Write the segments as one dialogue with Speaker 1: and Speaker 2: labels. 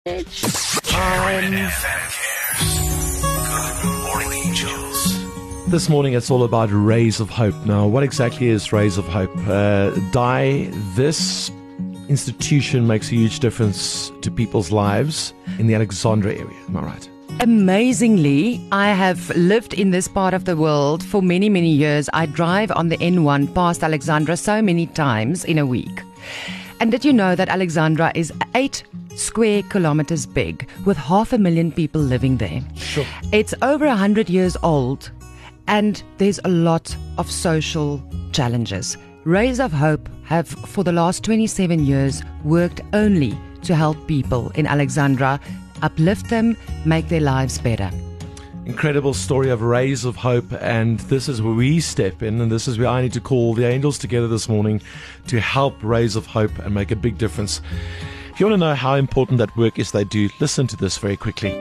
Speaker 1: Good morning, angels. This morning it's all about Rays of Hope. Now, what exactly is Rays of Hope? This institution makes a huge difference to people's lives in the Alexandra area. Am I right?
Speaker 2: Amazingly, I have lived in this part of the world for many, many years. I drive on the N1 past Alexandra so many times in a week. And did you know that Alexandra is 8 square kilometers big with 500,000 people living there?
Speaker 1: Sure.
Speaker 2: It's over 100 years old and there's a lot of social challenges. Rays of Hope have for the last 27 years worked only to help people in Alexandra, uplift them, make their lives better.
Speaker 1: Incredible story of Rays of Hope, and this is where we step in, and this is where I need to call the angels together this morning to help Rays of Hope and make a big difference. If you want to know how important that work is they do, listen to this very quickly.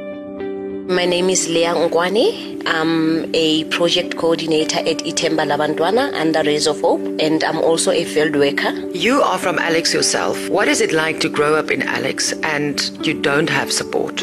Speaker 3: My name is Leah Ngwane. I'm a project coordinator at Ithemba Labantwana under Rays of Hope, and I'm also a field worker.
Speaker 4: You are from Alex yourself. What is it like to grow up in Alex and you don't have support?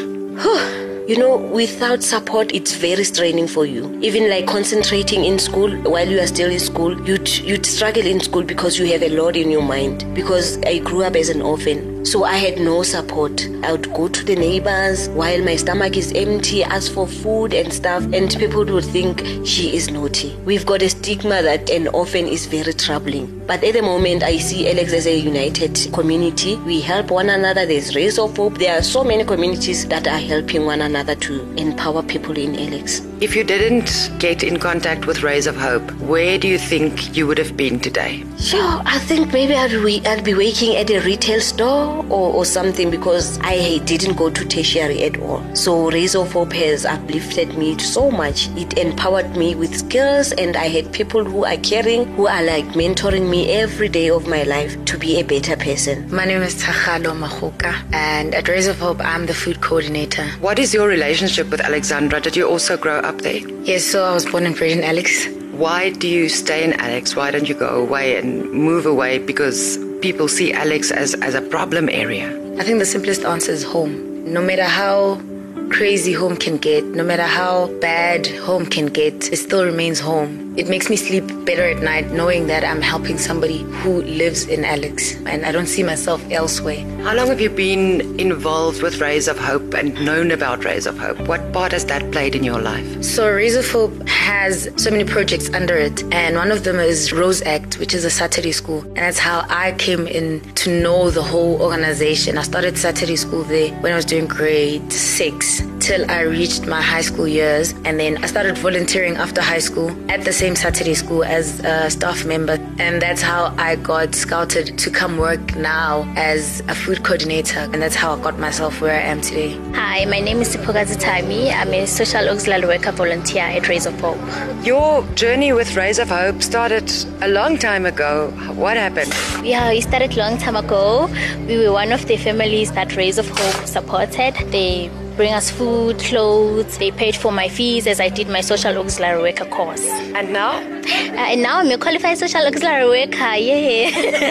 Speaker 3: You know, without support, it's very straining for you. Even like concentrating in school, while you are still in school, you'd struggle in school because you have a lot in your mind. Because I grew up as an orphan, so I had no support. I would go to the neighbors while my stomach is empty, ask for food and stuff, and people would think she is naughty. We've got a stigma that an orphan is very troubling. But at the moment, I see Alex as a united community. We help one another. There's Rays of Hope. There are so many communities that are helping one another to empower people in Alex.
Speaker 4: If you didn't get in contact with Rays of Hope, where do you think you would have been today?
Speaker 3: Sure, I think maybe I'd be working at a retail store or something, because I didn't go to tertiary at all. So Rays of Hope has uplifted me so much. It empowered me with skills, and I had people who are caring, who are like mentoring me every day of my life to be a better person.
Speaker 5: My name is Thakgalo Mahuka, and at Rays of Hope, I'm the food coordinator.
Speaker 4: What is your relationship with Alexandra? Did you also grow up there?
Speaker 5: Yes, so I was born and bred in Alex.
Speaker 4: Why do you stay in Alex? Why don't you go away and move away? Because people see Alex as a problem area.
Speaker 5: I think the simplest answer is home. No matter how crazy home can get, no matter how bad home can get, it still remains home. It makes me sleep better at night knowing that I'm helping somebody who lives in Alex, and I don't see myself elsewhere.
Speaker 4: How long have you been involved with Rays of Hope and known about Rays of Hope? What part has that played in your life?
Speaker 5: So Rays of Hope has so many projects under it, and one of them is Rose Act, which is a Saturday school, and that's how I came in to know the whole organization. I started Saturday school there when I was doing grade 6 till I reached my high school years, and then I started volunteering after high school at the same Saturday school as a staff member, and that's how I got scouted to come work now as a food coordinator, and that's how I got myself where I am today.
Speaker 6: Hi, my name is Sipokazi Tami. I'm a social auxiliary worker volunteer at Rays of Hope.
Speaker 4: Your journey with Rays of Hope started a long time ago. What happened?
Speaker 6: Yeah, it started a long time ago. We were one of the families that Rays of Hope supported. They bring us food, clothes. They paid for my fees as I did my social auxiliary worker course.
Speaker 4: And now?
Speaker 6: And now I'm a qualified social auxiliary worker, yeah.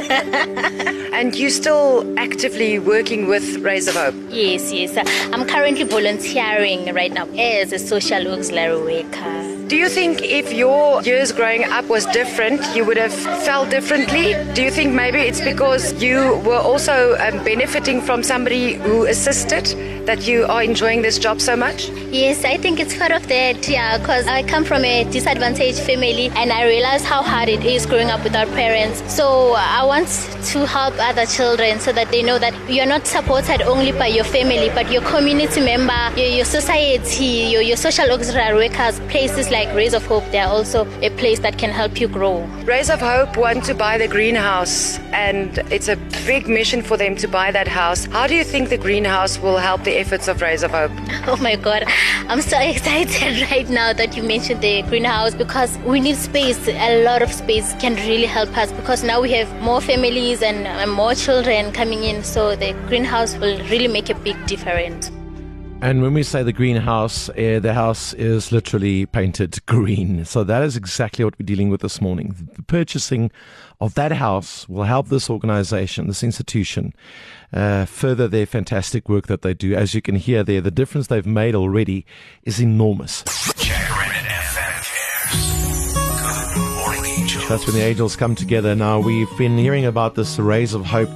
Speaker 4: And you still actively working with Rays of Hope?
Speaker 6: Yes. I'm currently volunteering right now as a social auxiliary worker.
Speaker 4: Do you think if your years growing up was different, you would have felt differently? Do you think maybe it's because you were also benefiting from somebody who assisted that you are enjoying this job so much?
Speaker 6: Yes, I think it's part of that, yeah, because I come from a disadvantaged family and I realize how hard it is growing up without parents. So I want to help other children so that they know that you're not supported only by your family, but your community member, your society, your social auxiliary workers, places like Rays of Hope, they are also a place that can help you grow.
Speaker 4: Rays of Hope want to buy the greenhouse, and it's a big mission for them to buy that house. How do you think the greenhouse will help the efforts of Rays of Hope?
Speaker 6: Oh my God, I'm so excited right now that you mentioned the greenhouse, because we need space. A lot of space can really help us, because now we have more families and more children coming in, so the greenhouse will really make a big difference.
Speaker 1: And when we say the greenhouse, the house is literally painted green. So that is exactly what we're dealing with this morning. The purchasing of that house will help this organization, this institution, further their fantastic work that they do. As you can hear there, the difference they've made already is enormous. That's when the angels come together. Now, we've been hearing about this Rays of Hope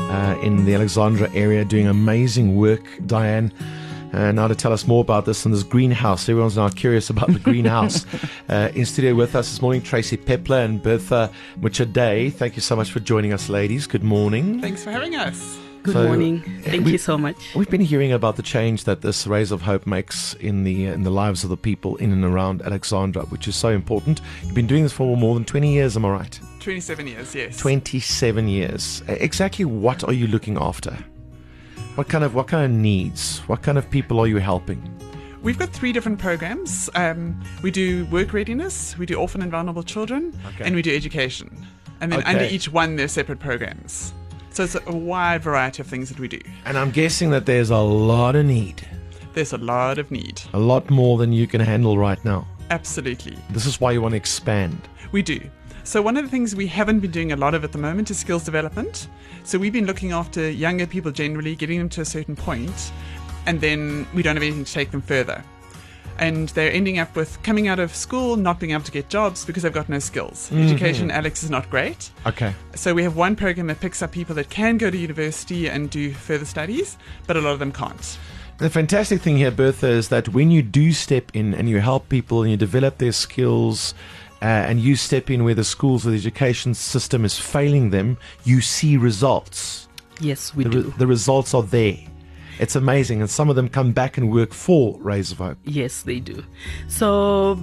Speaker 1: in the Alexandra area doing amazing work, Diane. Now to tell us more about this and this greenhouse. Everyone's now curious about the greenhouse. In studio with us this morning, Tracy Peppler and Bertha Muchadei. Thank you so much for joining us, ladies. Good morning.
Speaker 7: Thanks for having us.
Speaker 8: Good morning. Thank you so much.
Speaker 1: We've been hearing about the change that this Rays of Hope makes in the lives of the people in and around Alexandra, which is so important. You've been doing this for more than 20 years, am I right?
Speaker 7: 27 years, yes.
Speaker 1: 27 years. Exactly what are you looking after? What kind of needs? What kind of people are you helping?
Speaker 7: We've got 3 different programs. We do work readiness, we do orphan and vulnerable children, and we do education. And then under each one, there's separate programs. So it's a wide variety of things that we do.
Speaker 1: And I'm guessing that there's a lot of need.
Speaker 7: There's a lot of need.
Speaker 1: A lot more than you can handle right now.
Speaker 7: Absolutely.
Speaker 1: This is why you want to expand.
Speaker 7: We do. So one of the things we haven't been doing a lot of at the moment is skills development. So we've been looking after younger people generally, getting them to a certain point, and then we don't have anything to take them further. And they're ending up with coming out of school, not being able to get jobs because they've got no skills. Mm-hmm. Education, Alex, is not great.
Speaker 1: Okay.
Speaker 7: So we have one program that picks up people that can go to university and do further studies, but a lot of them can't.
Speaker 1: The fantastic thing here, Bertha, is that when you do step in and you help people and you develop their skills, and you step in where the schools or the education system is failing them, you see results.
Speaker 8: Yes, we do.
Speaker 1: The results are there. It's amazing. And some of them come back and work for Rays of Hope.
Speaker 8: Yes, they do. So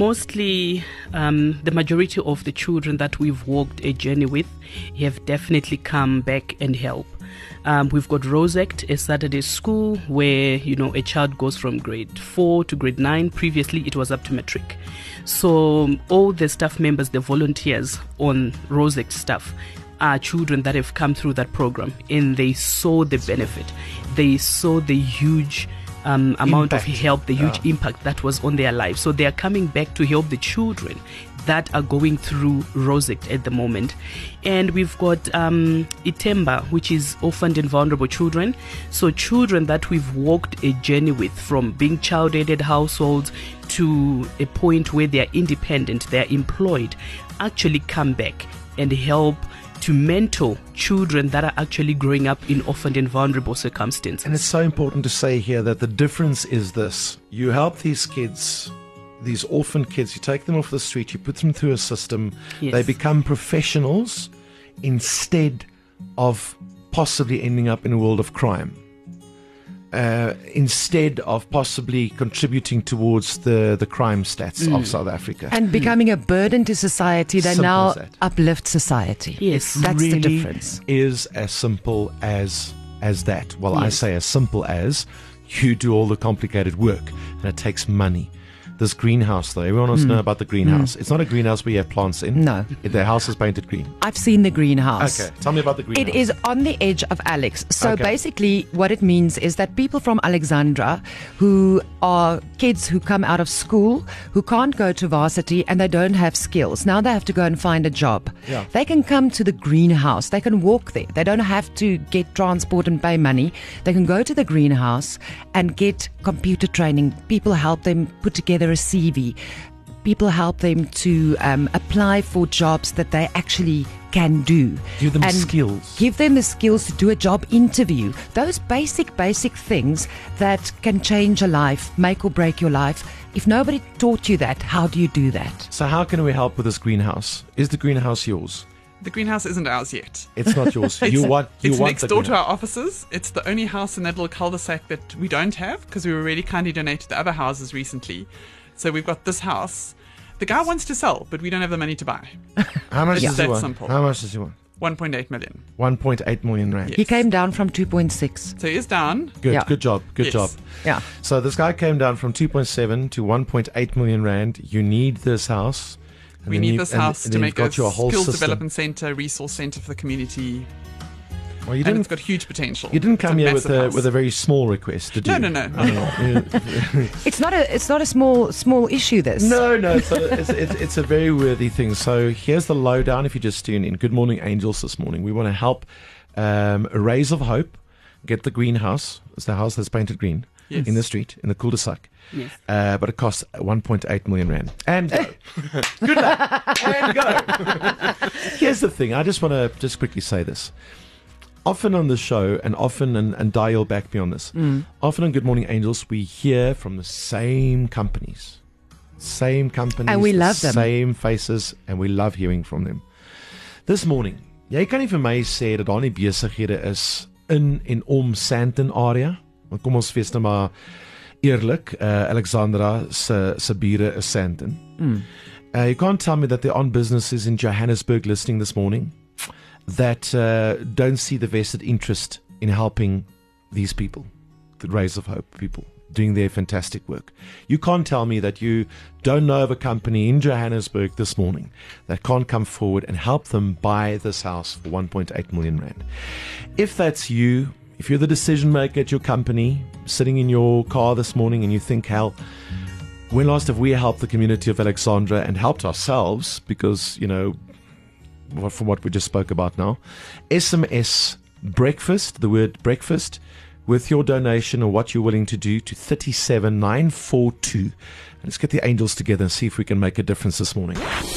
Speaker 8: mostly the majority of the children that we've walked a journey with have definitely come back and help. We've got Rose Act, a Saturday school where, a child goes from grade 4 to grade 9. Previously, it was up to matric. So all the staff members, the volunteers on Rose Act staff, are children that have come through that program, and they saw the benefit. They saw the huge amount of help, the huge impact that was on their lives. So they are coming back to help the children that are going through Rosect at the moment. And we've got Itemba, which is orphaned and vulnerable children. So children that we've walked a journey with, from being child-aided households to a point where they are independent, they are employed, actually come back and help to mentor children that are actually growing up in orphaned and vulnerable circumstances.
Speaker 1: And it's so important to say here that the difference is this. You help these kids, these orphan kids, you take them off the street, you put them through a system,
Speaker 8: Yes.
Speaker 1: They become professionals instead of possibly ending up in a world of crime. Instead of possibly contributing towards the crime stats of South Africa.
Speaker 2: And becoming a burden to society, they
Speaker 1: Simple
Speaker 2: now
Speaker 1: as that.
Speaker 2: uplift society.
Speaker 8: Yes.
Speaker 2: That's
Speaker 1: really
Speaker 2: the difference.
Speaker 1: Is as simple as that. Well, I
Speaker 8: Yes.
Speaker 1: say as simple as you do all the complicated work, and it takes money. This greenhouse, though, everyone wants to know about the greenhouse. It's not a greenhouse where you have plants in.
Speaker 2: No.
Speaker 1: The house is painted green.
Speaker 2: I've seen the greenhouse.
Speaker 1: Okay, tell me about the greenhouse.
Speaker 2: It is on the edge of Alex. So
Speaker 1: Okay.
Speaker 2: basically, what it means is that people from Alexandra who are kids who come out of school, who can't go to varsity and they don't have skills, now they have to go and find a job.
Speaker 1: Yeah.
Speaker 2: They can come to the greenhouse. They can walk there. They don't have to get transport and pay money. They can go to the greenhouse and get computer training. People help them put together a CV. People help them to apply for jobs that they actually can do.
Speaker 1: Give them
Speaker 2: and
Speaker 1: skills.
Speaker 2: Give them the skills to do a job interview. Those basic things that can change a life, make or break your life. If nobody taught you that, how do you do that?
Speaker 1: So how can we help with this greenhouse? Is the greenhouse yours?
Speaker 7: The greenhouse isn't ours yet.
Speaker 1: It's not yours.
Speaker 7: It's
Speaker 1: you want
Speaker 7: next
Speaker 1: the
Speaker 7: door to
Speaker 1: greenhouse.
Speaker 7: our offices. It's the only house in that little cul-de-sac that we don't have because we were really kindly donated the other houses recently. So we've got this house. The guy wants to sell, but we don't have the money to buy.
Speaker 1: How much
Speaker 7: It's
Speaker 1: does he
Speaker 7: that
Speaker 1: want?
Speaker 7: simple.
Speaker 1: How much does he want?
Speaker 7: 1.8 million.
Speaker 1: 1.8 million rand.
Speaker 7: Yes.
Speaker 2: He came down from 2.6.
Speaker 7: So he is down.
Speaker 1: Good,
Speaker 2: Yeah.
Speaker 1: good job, good
Speaker 7: Yes.
Speaker 1: job.
Speaker 2: Yeah.
Speaker 1: So this guy came down from 2.7 to 1.8 million rand. You need this house. And
Speaker 7: We
Speaker 1: then
Speaker 7: need
Speaker 1: you-
Speaker 7: this
Speaker 1: and-
Speaker 7: house
Speaker 1: and
Speaker 7: to
Speaker 1: then
Speaker 7: make
Speaker 1: you've
Speaker 7: a
Speaker 1: got your whole
Speaker 7: skills
Speaker 1: system.
Speaker 7: development center, resource center for the community.
Speaker 1: Well, you
Speaker 7: and
Speaker 1: didn't-
Speaker 7: it's got huge potential.
Speaker 1: You didn't
Speaker 7: It's a
Speaker 1: come here with
Speaker 7: massive house.
Speaker 1: with a very small request, did you?
Speaker 7: No.
Speaker 2: It's not a small issue. This.
Speaker 1: No, it's a very worthy thing. So here's the lowdown if you just tune in. Good morning, Angels, this morning. We want to help Rays of Hope get the greenhouse. It's the house that's painted green in the street, in the cul-de-sac.
Speaker 8: Yes.
Speaker 1: But it costs 1.8 million rand. And go. Good luck. And go. Here's the thing. I just want to just quickly say this. Often on the show, and often, and Di will back me on this, often on Good Morning Angels, we hear from the same companies.
Speaker 2: And we love them.
Speaker 1: Same faces, and we love hearing from them. This morning, jy kan nie vir my sê dat daar nie besighede is in en om Sandton area. Want kom ons wees nou maar eerlik, Alexandra se bure is Sandton. You can't tell me that there aren't businesses in Johannesburg listening this morning that don't see the vested interest in helping these people, the Rays of Hope people, doing their fantastic work. You can't tell me that you don't know of a company in Johannesburg this morning that can't come forward and help them buy this house for 1.8 million rand. If that's you, if you're the decision maker at your company, sitting in your car this morning and you think, hell, when last have we helped the community of Alexandra and helped ourselves? Because, you know, from what we just spoke about now, SMS breakfast, the word breakfast, with your donation or what you're willing to do to 37942. Let's get the angels together and see if we can make a difference this morning.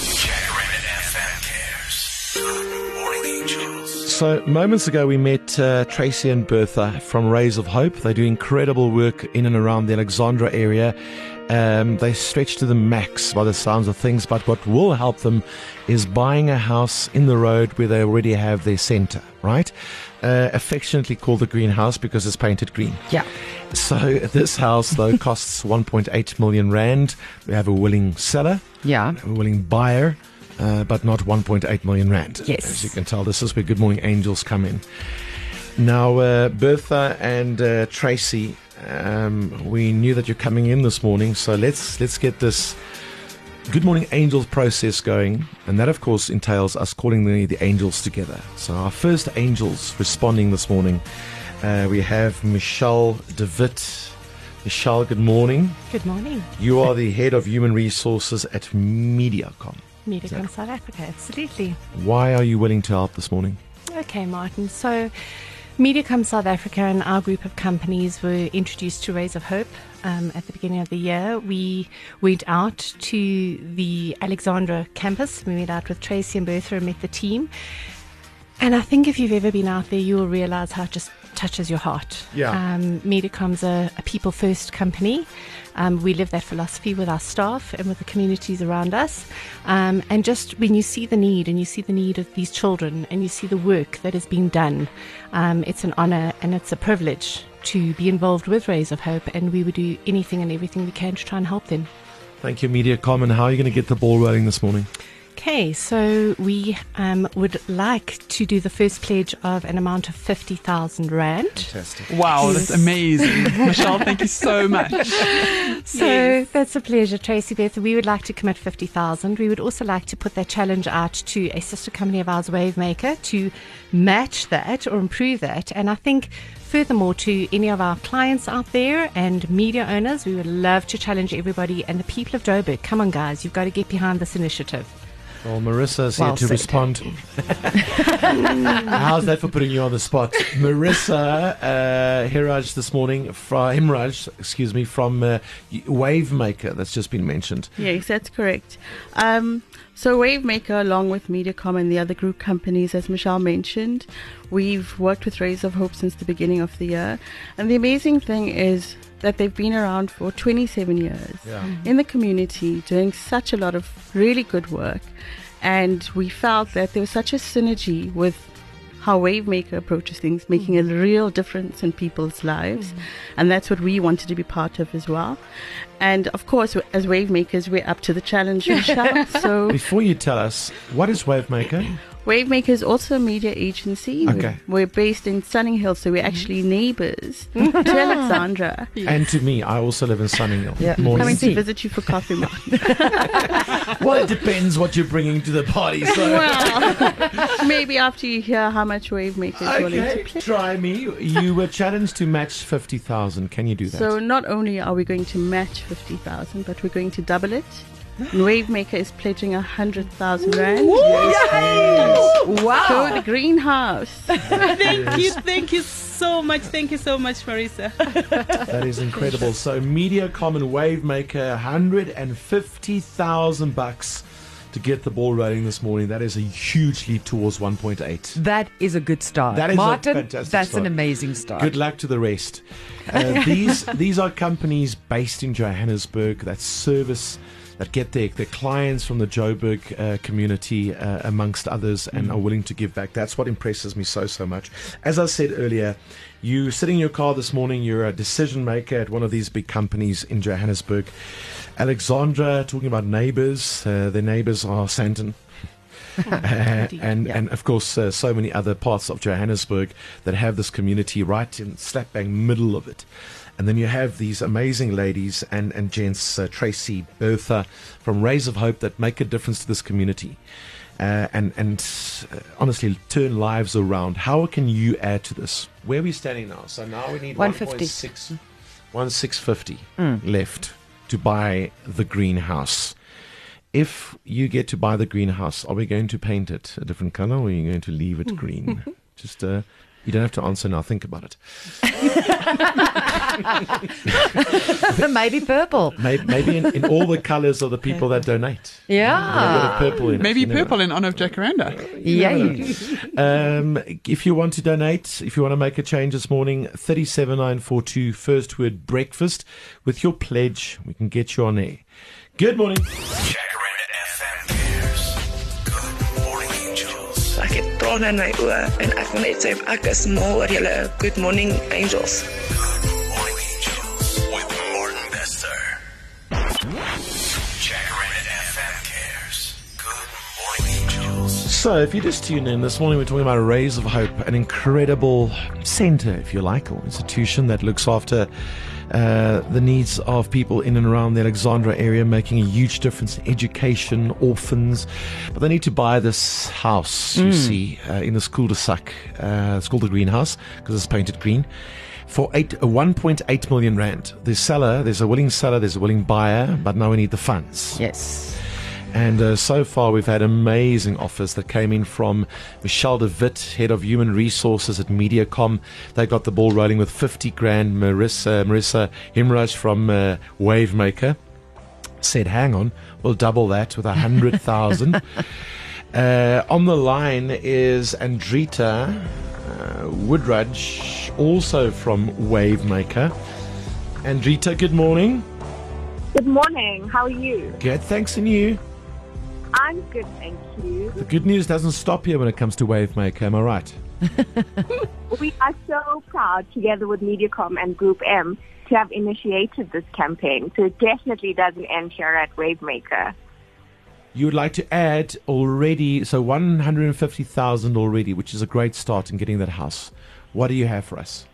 Speaker 1: So moments ago we met Tracy and Bertha from Rays of Hope. They do incredible work in and around the Alexandra area. They stretch to the max by the sounds of things, but what will help them is buying a house in the road where they already have their centre, right? Affectionately called the greenhouse because it's painted green.
Speaker 2: Yeah.
Speaker 1: So this house, though, costs 1.8 million rand. We have a willing seller,
Speaker 2: Yeah.
Speaker 1: a willing buyer, but not 1.8 million rand.
Speaker 2: Yes.
Speaker 1: As you can tell, this is where Good Morning Angels come in. Now, Bertha and Tracy, we knew that you're coming in this morning, so let's get this Good Morning Angels process going, and that of course entails us calling the angels together. So our first angels responding this morning, we have Michelle de Wit. Michelle, good morning.
Speaker 9: Good morning.
Speaker 1: You are the head of human resources at Mediacom.
Speaker 9: Mediacom South Africa, absolutely.
Speaker 1: Why are you willing to help this morning?
Speaker 9: Okay, Martin. So, Mediacom South Africa and our group of companies were introduced to Rays of Hope at the beginning of the year. We went out to the Alexandra campus. We went out with Tracy and Bertha and met the team. And I think if you've ever been out there, you will realize how it just touches your heart.
Speaker 1: Yeah.
Speaker 9: Mediacom's a people-first company. We live that philosophy with our staff and with the communities around us. And just when you see the need, and you see the need of these children, and you see the work that is being done, it's an honor and it's a privilege to be involved with Rays of Hope, and we would do anything and everything we can to try and help them.
Speaker 1: Thank you, Mediacom. And how are you going to get the ball rolling this morning?
Speaker 9: Okay, so we would like to do the first pledge of an amount of 50,000 rand.
Speaker 1: Fantastic.
Speaker 7: Wow, that's amazing. Michelle, thank you so much.
Speaker 9: So that's a pleasure, Tracy, Beth. We would like to commit 50,000. We would also like to put that challenge out to a sister company of ours, Wavemaker, to match that or improve that. And I think furthermore, to any of our clients out there and media owners, we would love to challenge everybody and the people of Joburg. Come on, guys, you've got to get behind this initiative.
Speaker 1: Well, Marissa's here
Speaker 2: Well
Speaker 1: to
Speaker 2: said.
Speaker 1: respond. How's that for putting you on the spot? Marissa Himraj this morning, from Wavemaker, that's just been mentioned.
Speaker 10: Yes, that's correct. So Wavemaker, along with Mediacom and the other group companies, as Michelle mentioned, we've worked with Rays of Hope since the beginning of the year. And the amazing thing is that they've been around for 27 years in the community, doing such a lot of really good work. And we felt that there was such a synergy with how Wavemaker approaches things, making a real difference in people's lives. And that's what we wanted to be part of as well. And of course, as Wavemakers, we're up to the challenge, Michelle. So
Speaker 1: Before you tell us, what is Wavemaker?
Speaker 10: Wavemaker is also a media agency.
Speaker 1: Okay.
Speaker 10: We're based in Sunning Hill, so we're actually neighbors to Alexandra.
Speaker 1: And to me, I also live in Sunning Hill.
Speaker 2: Yeah.
Speaker 1: Morning.
Speaker 10: Coming to visit you for coffee, Mark.
Speaker 1: Well, it depends what you're bringing to the party. So.
Speaker 10: Well, maybe after you hear how much Wavemaker is willing to
Speaker 1: Okay,
Speaker 10: play.
Speaker 1: try me. You were challenged to match 50,000. Can you do that?
Speaker 10: So not only are we going to match 50,000, but we're going to double it. And Wavemaker is pledging 100,000 rand.
Speaker 2: Wow.
Speaker 10: So the greenhouse.
Speaker 8: Thank you so much. Thank you so much, Marisa.
Speaker 1: That is incredible. So MediaCom and Wavemaker, 150,000 bucks to get the ball rolling this morning. That is a huge leap towards 1.8.
Speaker 2: That is a good start.
Speaker 1: That is a
Speaker 2: Martin,
Speaker 1: fantastic
Speaker 2: that's
Speaker 1: start.
Speaker 2: an amazing start.
Speaker 1: Good luck to the rest. These are companies based in Johannesburg that service, that get their clients from the Joburg community, amongst others, and are willing to give back. That's what impresses me so much. As I said earlier, you sitting in your car this morning, you're a decision maker at one of these big companies in Johannesburg. Alexandra, talking about neighbours, their neighbours are Sandton. And of course so many other parts of Johannesburg that have this community right in slap bang middle of it. And then you have these amazing ladies and gents, Tracy, Bertha, from Rays of Hope, that make a difference to this community and honestly turn lives around. How can you add to this? Where are we standing now? So now we need 1,650 left to buy the greenhouse. If you get to buy the greenhouse, are we going to paint it a different color, or are you going to leave it green? Just you don't have to answer now. Think about it.
Speaker 2: Maybe purple.
Speaker 1: Maybe in all the colors of the people that donate.
Speaker 2: Yeah.
Speaker 1: A bit of purple in it.
Speaker 7: Maybe
Speaker 1: You never
Speaker 7: purple in honor of Jacaranda.
Speaker 2: Yay.
Speaker 1: If you want to donate, if you want to make a change this morning, 37942, first word breakfast. With your pledge, we can get you on air. Good morning.
Speaker 11: Jacaranda FM cares. Good morning, angels.
Speaker 12: Ek het trane in my oë en ek wil net sê ek is mal oor julle Good Morning Angels.
Speaker 11: Good morning, angels. With Martin Bester. Jacaranda FM cares. Good morning, angels.
Speaker 1: So, if you just tune in, this morning we're talking about Rays of Hope, an incredible centre, if you like, or institution that looks after the needs of people in and around the Alexandra area, making a huge difference in education, orphans. But they need to buy this house, you see, in the cul-de-sac. It's called the greenhouse because it's painted green, for 1.8 million rand. There's a willing seller, there's a willing buyer, but now we need the funds.
Speaker 2: Yes.
Speaker 1: And so far, we've had amazing offers that came in from Michelle de Wit, Head of Human Resources at MediaCom. They got the ball rolling with 50 grand. Marissa Himraj from Wavemaker said, hang on, we'll double that with 100,000. On the line is Andrita Woodrudge, also from Wavemaker. Andrita, good morning.
Speaker 13: Good morning. How are you?
Speaker 1: Good, thanks, and you?
Speaker 13: I'm good, thank you.
Speaker 1: The good news doesn't stop here when it comes to Wavemaker, am I right?
Speaker 13: We are so proud, together with MediaCom and Group M, to have initiated this campaign. So it definitely doesn't end here at Wavemaker.
Speaker 1: You would like to add already, so 150,000 already, which is a great start in getting that house. What do you have for us?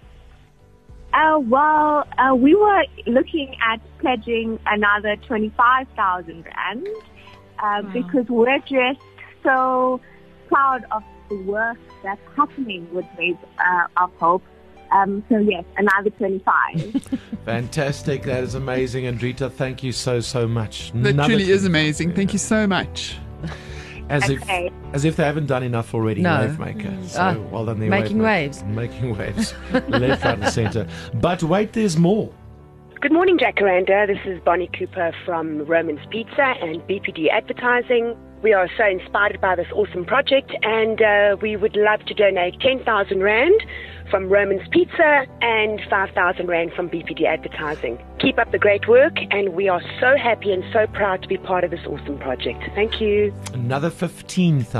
Speaker 13: We were looking at pledging another 25,000 rand because we're just so proud of the work that's happening with Rays of Hope. So yes, another 25.
Speaker 1: Fantastic. That is amazing, Andrita. Thank you so much.
Speaker 7: That
Speaker 1: Another
Speaker 7: truly is
Speaker 1: 25.
Speaker 7: amazing. Thank you so much.
Speaker 1: As
Speaker 13: Okay.
Speaker 1: if they haven't done enough already,
Speaker 2: No.
Speaker 1: Wavemaker. So well done there,
Speaker 2: Making
Speaker 1: Wavemaker.
Speaker 2: waves.
Speaker 1: Making waves. Left, right and centre. But wait, there's more.
Speaker 14: Good morning, Jacaranda. This is Bonnie Cooper from Roman's Pizza and BPD Advertising. We are so inspired by this awesome project, and we would love to donate 10,000 Rand from Roman's Pizza and 5,000 Rand from BPD Advertising. Keep up the great work, and we are so happy and so proud to be part of this awesome project. Thank you.
Speaker 1: Another 15,000.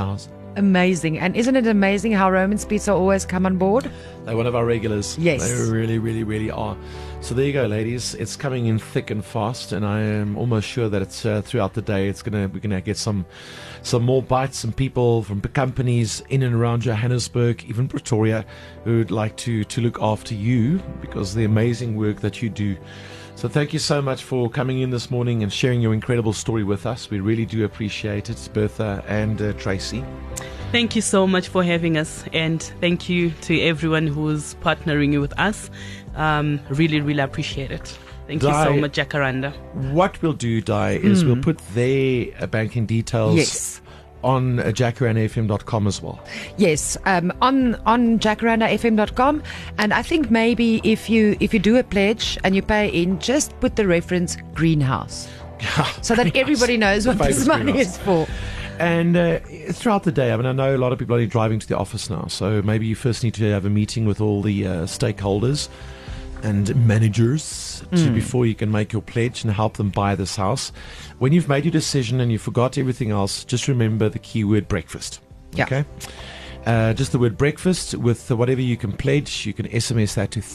Speaker 2: Amazing. And isn't it amazing how Roman's Pizza always come on board?
Speaker 1: They're one of our regulars.
Speaker 2: Yes.
Speaker 1: They really, really, really are. So there you go, ladies. It's coming in thick and fast, and I am almost sure that it's throughout the day. We're gonna get some more bites, some people from companies in and around Johannesburg, even Pretoria, who would like to look after you because of the amazing work that you do. So thank you so much for coming in this morning and sharing your incredible story with us. We really do appreciate it, Bertha and Tracy.
Speaker 8: Thank you so much for having us, and thank you to everyone who's partnering with us. Really, really appreciate it. Thank you so much, Jacaranda.
Speaker 1: What we'll do, Di, is we'll put their banking details on jacarandafm.com as well.
Speaker 2: Yes, on jacarandafm.com, and I think maybe if you do a pledge and you pay in, just put the reference greenhouse, so that everybody knows what this money is for.
Speaker 1: And throughout the day, I mean, I know a lot of people are only driving to the office now, so maybe you first need to have a meeting with all the stakeholders and managers before you can make your pledge and help them buy this house. When you've made your decision and you forgot everything else, just remember the keyword breakfast.
Speaker 2: Yeah.
Speaker 1: Okay? Just the word breakfast with whatever you can pledge. You can SMS that to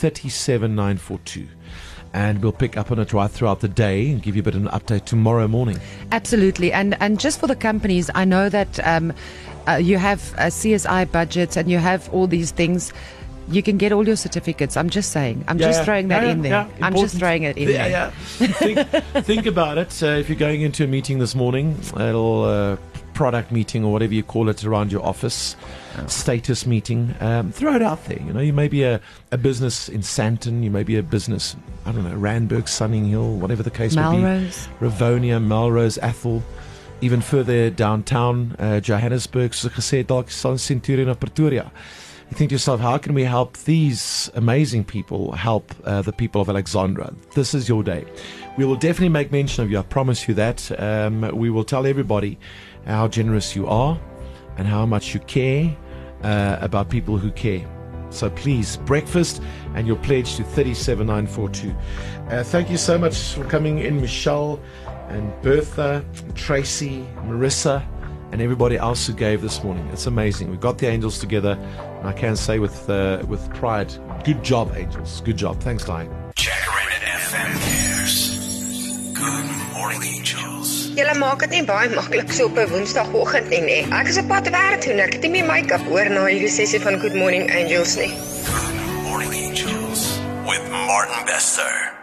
Speaker 1: 37942. And we'll pick up on it right throughout the day and give you a bit of an update tomorrow morning.
Speaker 2: Absolutely. And just for the companies, I know that you have CSI budgets and you have all these things. You can get all your certificates. I'm just saying. I'm just throwing that in there.
Speaker 1: Yeah,
Speaker 2: I'm just throwing it in there.
Speaker 1: Yeah. Think about it. If you're going into a meeting this morning, a little product meeting or whatever you call it around your office, status meeting, throw it out there. You know, you may be a business in Sandton, you may be a business, I don't know, Randburg, Sunninghill, whatever the case may be. Rivonia, Melrose, Athol, even further downtown, Johannesburg, soos ek gesê het, dalk Centurion of Pretoria. You think to yourself, how can we help these amazing people help the people of Alexandra? This is your day. We will definitely make mention of you. I promise you that. We will tell everybody how generous you are and how much you care about people who care. So please, breakfast and your pledge to 37942. Thank you so much for coming in, Michelle and Bertha, Tracy, Marissa, and everybody else who gave this morning. It's amazing. We got the angels together, and I can say with pride, good job, angels. Good job. Thanks, Di.
Speaker 11: Jacaranda FM cares. Good morning, angels.
Speaker 15: Julle maak dit nie baie maklik so op 'n Woensdagoggend nie. Ek is op pad werk toe, ek het nie meer make-up oor na hierdie sessie van Good Morning Angels nie.
Speaker 11: Good morning, angels with Martin Bester.